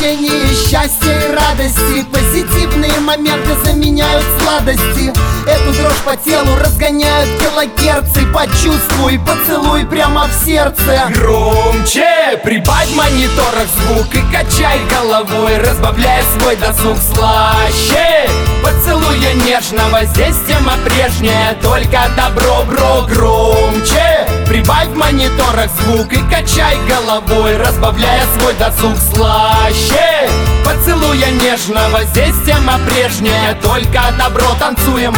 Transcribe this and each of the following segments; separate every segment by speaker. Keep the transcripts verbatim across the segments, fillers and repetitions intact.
Speaker 1: ощущение счастья и радости. Позитивные моменты заменяют сладости. Эту дрожь по телу разгоняют килогерцы. Почувствуй поцелуй прямо в сердце.
Speaker 2: Громче прибавь в мониторах звук и качай головой, разбавляя свой досуг слаще. Поцелуя нежного, здесь тема прежняя, только добро, бро. Громче прибавь в мониторах звук и качай головой, разбавляя свой досуг слаще. Поцелуя нежного, здесь тема прежняя, только добро. Танцуем.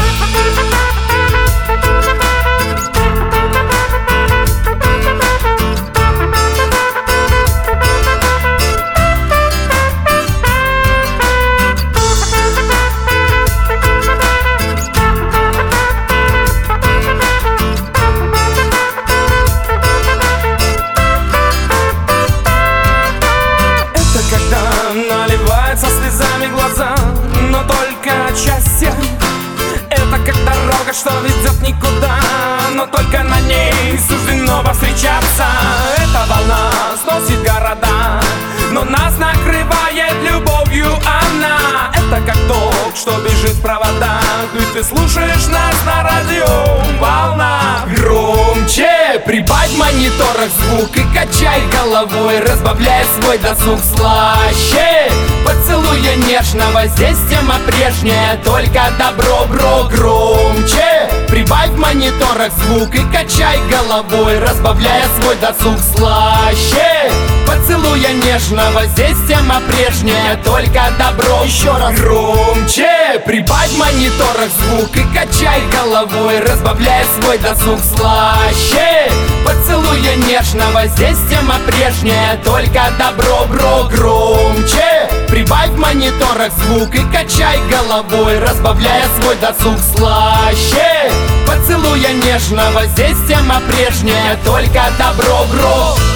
Speaker 3: Наливается слезами глаза, но только от счастья. Это как дорога, что ведет никуда, но только на ней суждено повстречаться. Эта волна сносит города, но нас накрывает любовью она. Это как ток, что бежит в проводах, и ты слушаешь нас на радио волна.
Speaker 2: Громче прибавь в мониторах звук и качай головой, разбавляя свой досуг слаще. Поцелуя нежного, здесь тема прежняя, только добро, бро. Громче прибавь в мониторах звук и качай головой, разбавляя свой досуг слаще. Поцелуя нежного, здесь тема прежняя, только добро.
Speaker 1: Еще раз.
Speaker 2: Громче прибавь в мониторах звук и качай головой, разбавляя свой досуг слаще. Поцелуя нежного, здесь тема прежняя, только добро, бро. Громче прибавь в мониторах звук и качай головой, разбавляя свой досуг слаще. Поцелуя нежного, здесь тема прежняя, только добро, бро.